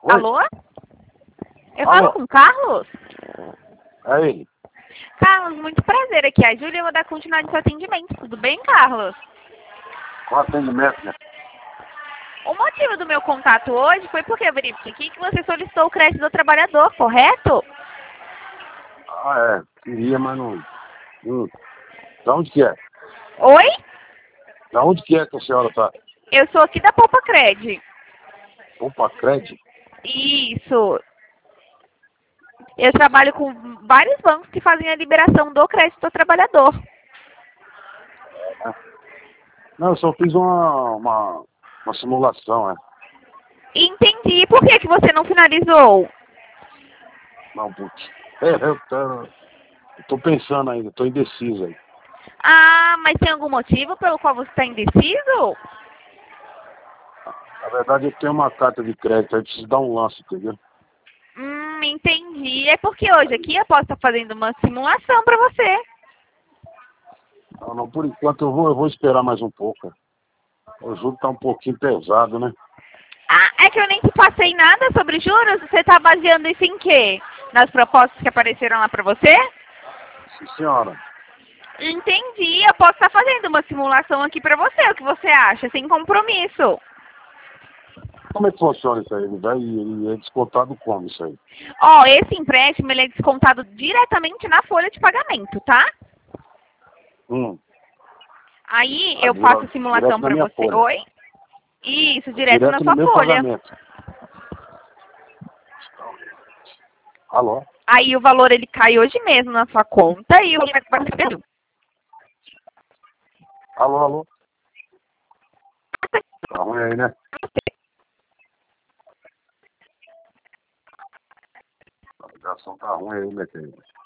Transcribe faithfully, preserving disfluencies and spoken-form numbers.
Oi? Alô? Eu Alô? falo com o Carlos? É ele. Carlos, muito prazer aqui. A Júlia, eu vou dar continuidade no seu atendimento. Tudo bem, Carlos? Qual atendimento, né? O motivo do meu contato hoje foi porque eu verifiquei aqui que você solicitou o crédito do trabalhador, correto? Ah, é. Queria, mas não... Hum. Da onde que é? Oi? Da onde que é que a senhora tá? Eu sou aqui da Poupa Cred. Opa, crédito? Isso. Eu trabalho com vários bancos que fazem a liberação do crédito do trabalhador. Não, eu só fiz uma, uma, uma simulação, é. Entendi. Por que, que você não finalizou? Não, putz. É, eu tô, eu tô pensando ainda, tô indeciso aí. Ah, mas tem algum motivo pelo qual você está indeciso? Na verdade, eu tenho uma carta de crédito, aí preciso dar um lance, entendeu? Hum, entendi. É porque hoje aqui eu posso estar fazendo uma simulação para você. Não, não, por enquanto eu vou, eu vou esperar mais um pouco. O juro tá um pouquinho pesado, né? Ah, é que eu nem te passei nada sobre juros? Você está baseando isso em quê? Nas propostas que apareceram lá para você? Sim, senhora. Entendi. Eu posso estar fazendo uma simulação aqui para você. O que você acha? Sem compromisso. Como é que funciona isso aí? Ele vai e é descontado como isso aí? Ó, esse empréstimo ele é descontado diretamente na folha de pagamento, tá? Hum, Aí ah, eu faço a dire- simulação direto na para minha você. folha. Oi? Isso, direto na Direto no sua meu folha. pagamento. Alô? Aí o valor ele cai hoje mesmo na sua conta e o vai receber. Alô, alô? Tá ruim aí, né? A ligação tá ruim aí, né, querido?